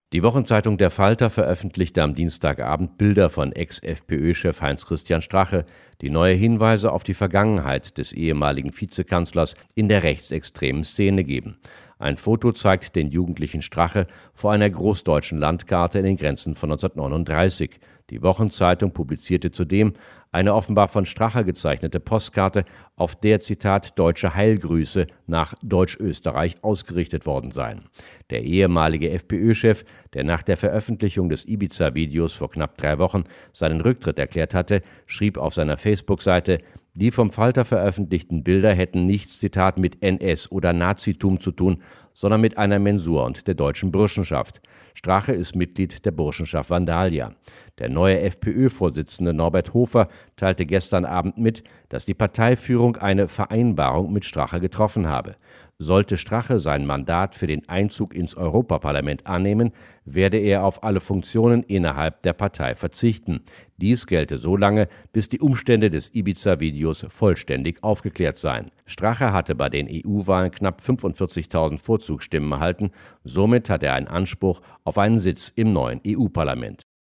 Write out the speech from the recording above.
Die Wochenzeitung Der Falter veröffentlichte am Dienstagabend Bilder von Ex-FPÖ-Chef Heinz-Christian Strache, die neue Hinweise auf die Vergangenheit des ehemaligen Vizekanzlers in der rechtsextremen Szene geben. Ein Foto zeigt den jugendlichen Strache vor einer großdeutschen Landkarte in den Grenzen von 1939. Die Wochenzeitung publizierte zudem eine offenbar von Strache gezeichnete Postkarte, auf der, Zitat, deutsche Heilgrüße nach Deutschösterreich ausgerichtet worden seien. Der ehemalige FPÖ-Chef, der nach der Veröffentlichung des Ibiza-Videos vor knapp 3 Wochen seinen Rücktritt erklärt hatte, schrieb auf seiner Facebook-Seite: Die vom Falter veröffentlichten Bilder hätten nichts, Zitat, mit NS- oder Nazitum zu tun, sondern mit einer Mensur und der deutschen Burschenschaft. Strache ist Mitglied der Burschenschaft Vandalia. Der neue FPÖ-Vorsitzende Norbert Hofer teilte gestern Abend mit, dass die Parteiführung eine Vereinbarung mit Strache getroffen habe. Sollte Strache sein Mandat für den Einzug ins Europaparlament annehmen, werde er auf alle Funktionen innerhalb der Partei verzichten. Dies gelte so lange, bis die Umstände des Ibiza-Videos vollständig aufgeklärt seien. Strache hatte bei den EU-Wahlen knapp 45.000 Vorzugsstimmen erhalten. Somit hat er einen Anspruch auf einen Sitz im neuen EU-Parlament.